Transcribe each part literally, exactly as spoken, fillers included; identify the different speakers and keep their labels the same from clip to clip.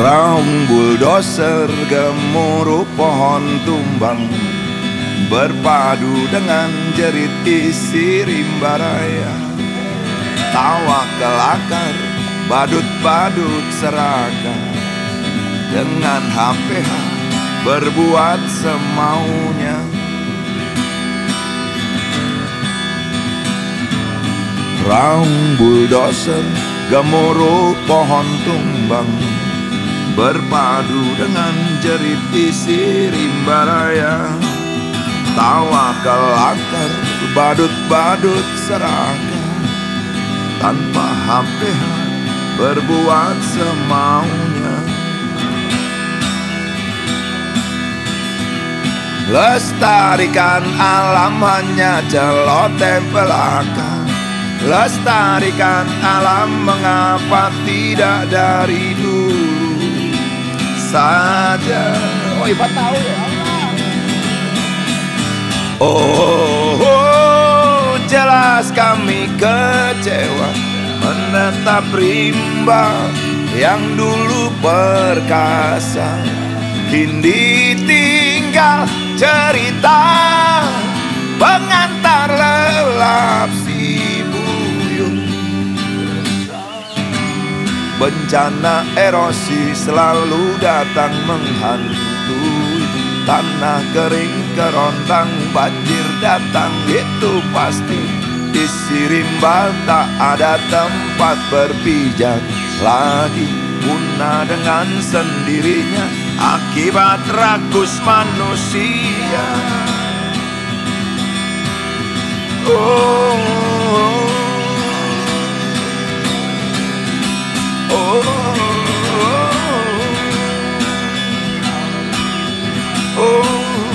Speaker 1: Raung bulldozer gemuruh pohon tumbang, berpadu dengan jerit isi rimba raya. Tawa kelakar, badut-badut serakah, dengan H P H berbuat semaunya. Raung bulldozer gemuruh pohon tumbang, berpadu dengan jerit isi rimba raya. Tawa kelakar, badut-badut serakah, tanpa H P H berbuat semaunya. Lestarikan alam hanya celoteh belaka. Lestarikan alam mengapa tidak dari dulu saja.
Speaker 2: Oh, Ivan tahu ya.
Speaker 1: Oh, oh, jelas kami kecewa menetap rimba yang dulu perkasa. Kini tinggal cerita pengantar lelap si buyut. Bencana erosi selalu datang menghantui. Tanah kering kerontang, banjir datang itu pasti. Isi rimba tak ada tempat berpijak lagi, punah dengan sendirinya akibat rakus manusia. Oh, oh, oh, oh, oh.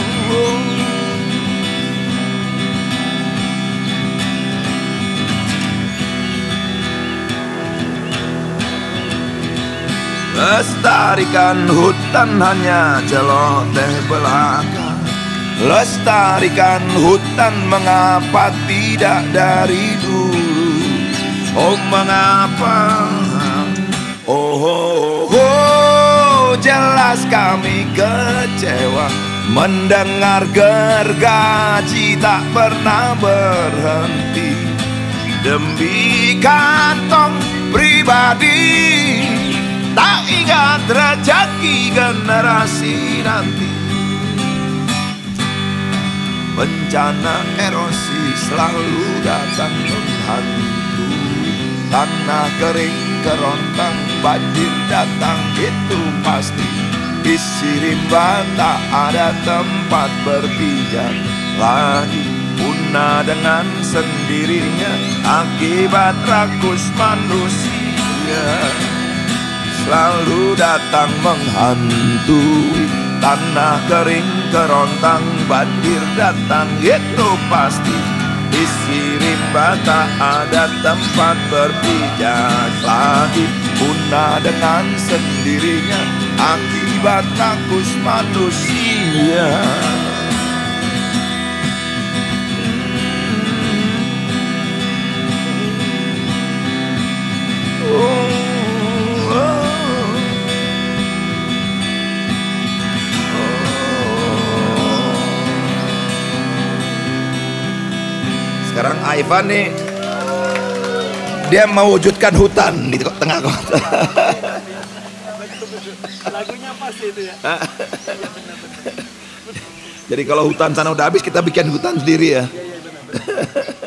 Speaker 1: Lestarikan hutan hanya celoteh belaka. Lestarikan hutan mengapa tidak dari dulu. Oh mengapa? Oh, oh, oh, jelas kami kecewa mendengar gergaji tak pernah berhenti. Demi kantong pribadi, tak ingat rezeki generasi nanti. Bencana erosi selalu datang menghantui. Tanah kering kerontang, banjir datang itu pasti. Isi rimba tak ada tempat berpijak lagi, punah dengan sendirinya akibat rakus manusia. Selalu datang menghantui. Tanah kering kerontang, banjir datang itu pasti. Isi rimba tak ada tempat berpijak lagi, punah dengan sendirinya akibat rakus manusia. Sekarang Ivan nih, dia mewujudkan hutan di tengah kota.
Speaker 2: Lagunya pas itu ya.
Speaker 1: Jadi kalau hutan sana udah habis, kita bikin hutan sendiri ya.
Speaker 2: Iya, iya, benar.